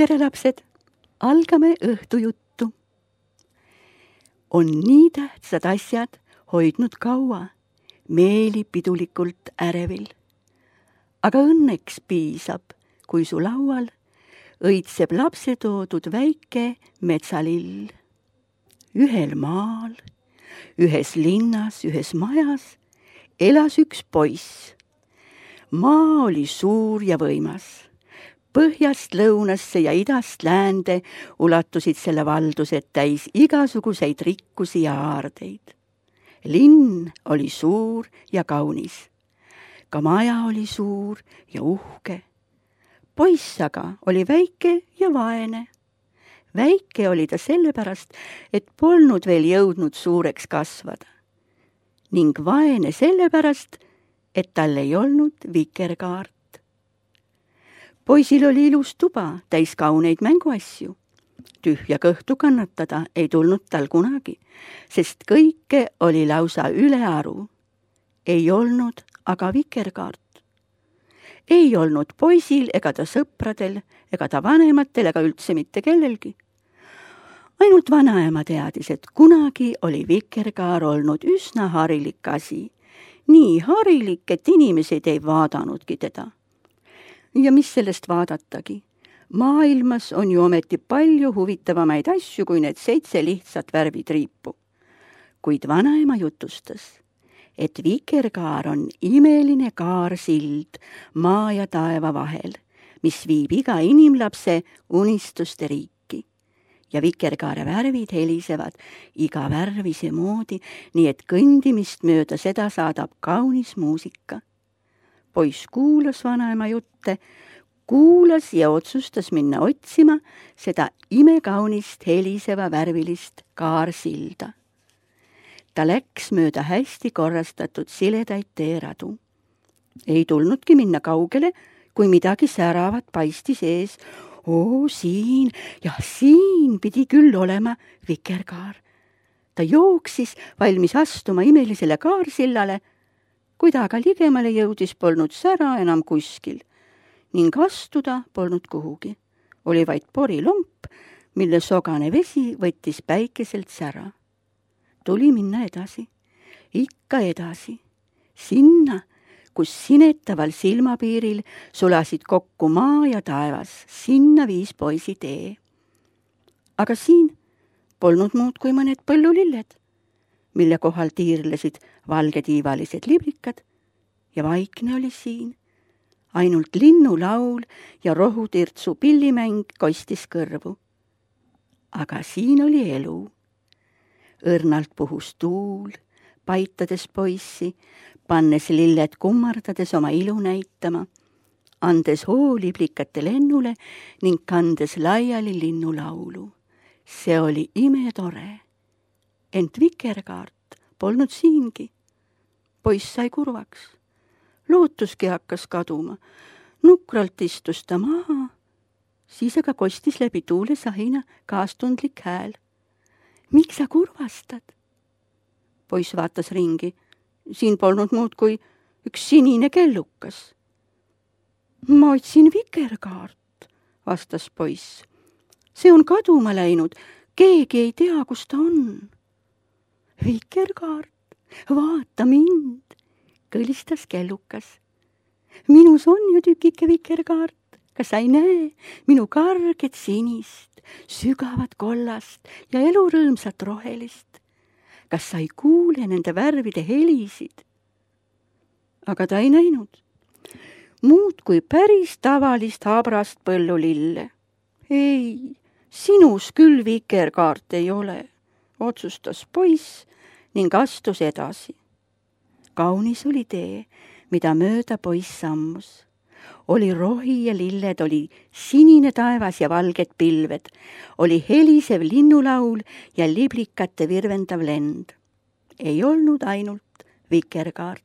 tere, lapsed! Algame õhtujuttu. On nii tähtsad asjad hoidnud kaua, meeli pidulikult ärevil. Aga õnneks piisab, kui su laual õitseb lapse toodud väike metsalill. Ühel maal, ühes linnas, ühes majas elas üks poiss. Maa oli suur ja võimas. Põhjast lõunasse ja idast läände ulatusid selle valdused täis igasuguseid rikkusi ja aardeid. Linn oli suur ja kaunis. Ka maja oli suur ja uhke. Poiss aga oli väike ja vaene. Väike oli ta sellepärast, et polnud veel jõudnud suureks kasvada. Ning vaene sellepärast, et tal ei olnud vikerkaart. Poisil oli ilus tuba, täis kauneid mänguasju. Tühja kõhtu kannatada ei tulnud tal kunagi, sest kõike oli lausa ülearu. Ei olnud aga vikerkaart. Ei olnud poisil ega ta sõpradel, ega ta vanematel, ega üldse mitte kellelgi. Ainult vanaema teadis, et kunagi oli vikerkaar olnud üsna harilik asi. Nii harilik, et inimesed ei vaadanudki teda. Ja mis sellest vaadatagi? Maailmas on ju ometi palju huvitavamaid asju kui need 7 lihtsat värvitriipu. Kuid vanaema jutustas, et vikerkaar on imeline kaarsild maa ja taeva vahel, mis viib iga inimlapse unistuste riiki. Ja vikerkaare värvid helisevad iga värvise moodi, nii et kõndimist mööda seda saadab kaunis muusika. Poiss kuulas vanaema jutte, kuulas ja otsustas minna otsima seda imekaunist heliseva värvilist kaarsilda. Ta läks mööda hästi korrastatud siledaid teeradu. Ei tulnudki minna kaugele, kui midagi säravat paistis ees. Siin pidi küll olema vikerkaar. Ta jooksis, valmis astuma imelisele kaarsillale, kui ta aga ligemale jõudis, polnud sära enam kuskil ning astuda polnud kuhugi. Oli vaid porilomp, mille sogane vesi võttis päikeselt sära. Tuli minna edasi, ikka edasi, sinna, kus sinetaval silmapiiril sulasid kokku maa ja taevas, sinna viis poisi tee. Aga siin polnud muud kui mõned põllulilled, mille kohal tiirlesid valgetiivalised liblikad ja vaikne oli siin. Ainult linnulaul ja rohutirtsu pillimäng kostis kõrvu. Aga siin oli elu. Õrnalt puhus tuul, paitades poissi, pannes lilled kummardades oma ilu näitama, andes hoo liblikate lennule ning kandes laiali linnulaulu. See oli imetore. Ent vikerkaart polnud siingi. Poiss sai kurvaks. Lootuski hakkas kaduma. Nukralt istus ta maha. Siis aga kostis läbi tuule sahina kaastundlik hääl. Miks sa kurvastad? Poiss vaatas ringi. Siin polnud muud kui üks sinine kellukas. Ma otsin vikerkaart, vastas poiss. See on kaduma läinud. Keegi ei tea, kus ta on. Vikerkaart, vaata mind, kõlistas kellukas. Minus on ju tükike vikerkaart. Kas sa ei näe minu karget sinist, sügavat kollast ja elurõõmsat rohelist? Kas sa ei kuule nende värvide helisid? Aga ta ei näinud. Muud kui päris tavalist habrast põllulille. Ei, sinus küll vikerkaart ei ole, otsustas poiss ning astus edasi. Kaunis oli tee, mida mööda poiss sammus. Oli rohi ja lilled, oli sinine taevas ja valged pilved, oli helisev linnulaul ja liblikate virvendav lend. Ei olnud ainult vikerkaart.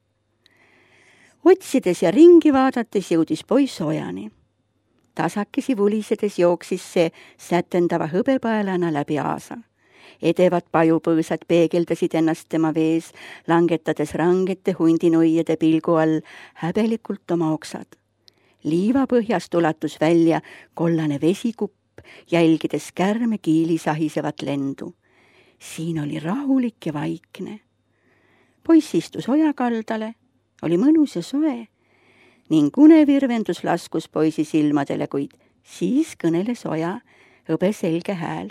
Otsides ja ringi vaadates jõudis poiss ojani. Tasakesi vulisedes jooksis see sätendava hõbepaelana läbi aasa. Edevad pajupõõsad peegeldasid ennast tema vees, langetades rangete hundinuiede pilgu all häbelikult oma oksad. liivapõhjast ulatus välja kollane vesikupp, jälgides kärme kiili sahisevat lendu. Siin oli rahulik ja vaikne. Poiss istus oja kaldale, oli mõnus ja soe ning unevirvendus laskus poisi silmadele, kuid siis kõneles oja hõbeselge hääl.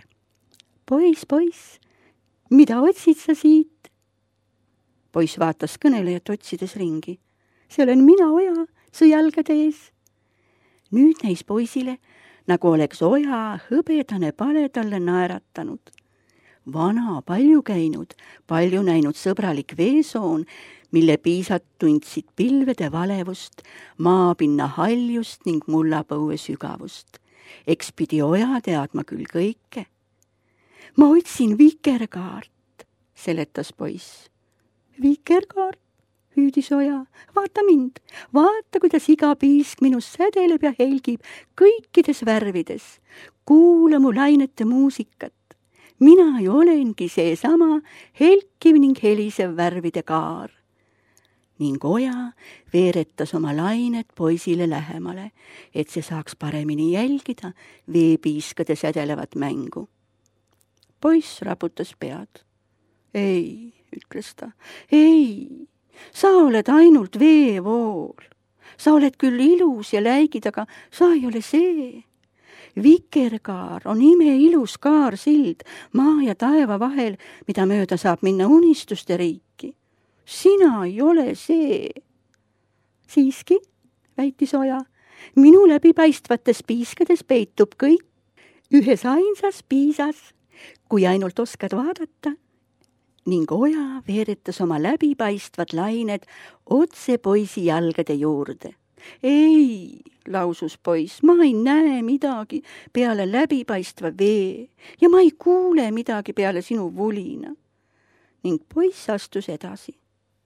Poiss, mida otsid sa siit? Poiss vaatas kõnelejat otsides ringi. See olen mina, oja, su jalgade ees. Nüüd näis poisile, nagu oleks oja hõbedane pale talle naeratanud. Vana, palju käinud, palju näinud sõbralik veesoon, mille piisad tundsid pilvede valevust, maapinna haljust ning mullapõue sügavust. Eks pidi oja teadma küll kõike. Ma otsin vikerkaart, seletas poiss. Vikerkaart, hüüdis oja, vaata mind, vaata, kuidas iga piisk minust sädeleb ja helgib kõikides värvides. Kuula mu lainete muusikat. Mina ju olengi seesama helkiv ning helisev värvide kaar. Ning oja veeretas oma lainet poisile lähemale, et see saaks paremini jälgida veepiiskade sädelevat mängu. Poiss raputas pead. Ei, ütles ta, ei, sa oled ainult veevool. Sa oled küll ilus ja läigid, aga sa ei ole see. Vikerkaar on imeilus kaarsild maa ja taeva vahel, mida mööda saab minna unistuste riiki. Sina ei ole see. Siiski, väitis oja, minu läbipaistvates piiskades peitub kõik ühes ainsas piisas, kui ainult oskad vaadata. Ning oja veeretas oma läbipaistvad lained otse poisi jalgade juurde. Ei, lausus poiss, ma ei näe midagi peale läbipaistva vee ja ma ei kuule midagi peale sinu vulina. Ning poiss astus edasi.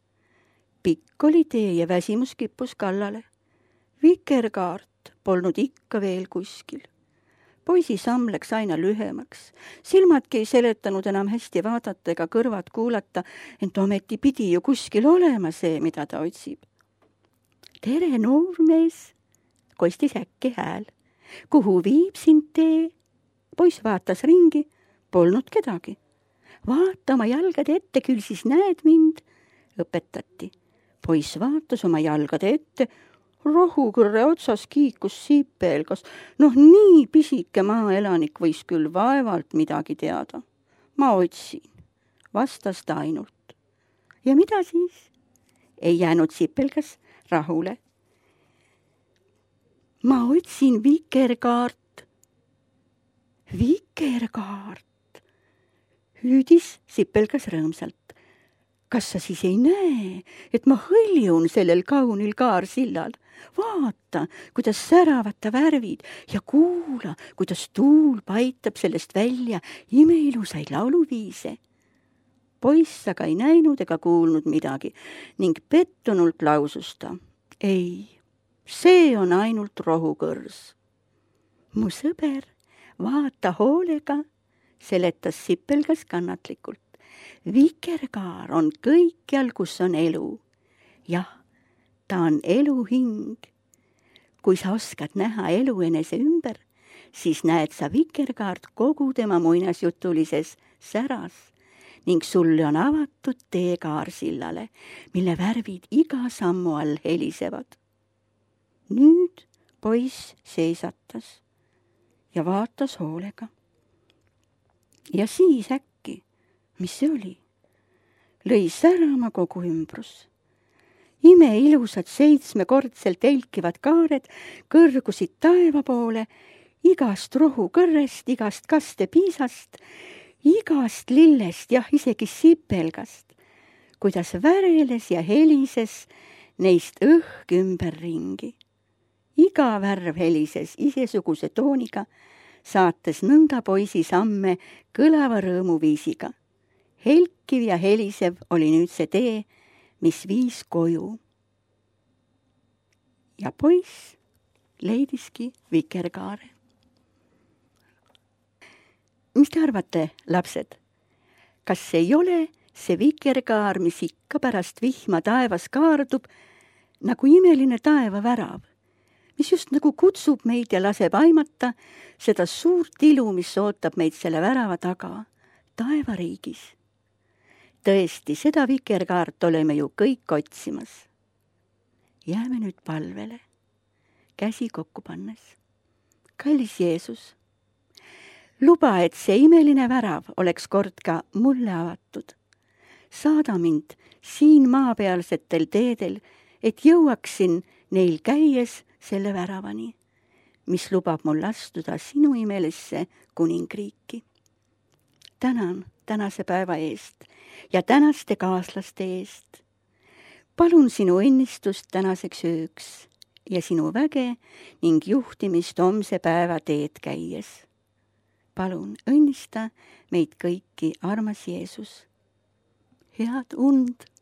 Pikk oli tee ja väsimus kippus kallale. Vikerkaart polnud ikka veel kuskil. Poisi samm läks aina lühemaks. Silmadki ei seletanud enam hästi vaadata ega kõrvad kuulata, ent ometi pidi ju kuskil olema see, mida ta otsib. Tere, noormees, kostis äkki hääl. Kuhu viib sind tee? Poiss vaatas ringi, polnud kedagi. Vaata oma jalgade ette, küll siis näed mind, õpetati. Poiss vaatas oma jalgade ette, rohukõrre otsas kiikus sipelgas. Nii pisike maaelanik võis küll vaevalt midagi teada. Ma otsin, vastas ta ainult. Ja mida siis? Ei jäänud sipelgas rahule. Ma otsin vikerkaart. Vikerkaart, hüüdis sipelgas rõõmsalt. Kas sa siis ei näe, et ma hõljun sellel kaunil kaarsillal? Vaata, kuidas säravad ta värvid ja kuula, kuidas tuul paitab sellest välja imeilusaid lauluviise. Poiss aga ei näinud ega kuulnud midagi ning pettunult lausus ta. Ei, see on ainult rohukõrs. Mu sõber, vaata hoolega, seletas sipelgas kannatlikult. Vikerkaar on kõikjal, kus on elu. Jah, ta on elu hing. Kui sa oskad näha elu enese ümber, siis näed sa vikerkaart kogu tema muinasjutulises säras ning sulle on avatud tee kaarsillale, mille värvid iga sammu all helisevad. Nüüd poiss seisatas ja vaatas hoolega. Ja siis äkki, mis see oli? Lõi särama kogu ümbrus. Imeilusad 7-kordselt helkivad kaared kõrgusid taeva poole, igast rohukõrrest, igast kastepiisast, igast lillest, jah, isegi sipelgast, kuidas väreles ja helises neist õhk ümberringi. Iga värv helises isesuguse tooniga, saates nõnda poisi samme kõlava rõõmuviisiga. Helkiv ja helisev oli nüüd see tee, mis viis koju. Ja poiss leidiski vikerkaare. Mis te arvate, lapsed? Kas ei ole see vikerkaar, mis ikka pärast vihma taevas kaardub, nagu imeline taevavärav, mis just nagu kutsub meid ja laseb aimata seda suurt ilu, mis ootab meid selle värava taga, taevariigis. Tõesti, seda vikerkaart oleme ju kõik otsimas. Jääme nüüd palvele, käsi kokku pannes. Kallis Jeesus, luba, et see imeline värav oleks kord ka mulle avatud. Saada mind siin maapealsetel teedel, et jõuaksin neil käies selle väravani, mis lubab mul astuda sinu imelisse kuningriiki. Tänan tänase päeva eest ja tänaste kaaslaste eest. Palun sinu õnnistust tänaseks ööks ja sinu väge ning juhtimist homse päeva teed käies. Palun õnnista meid kõiki, armas Jeesus. Head und!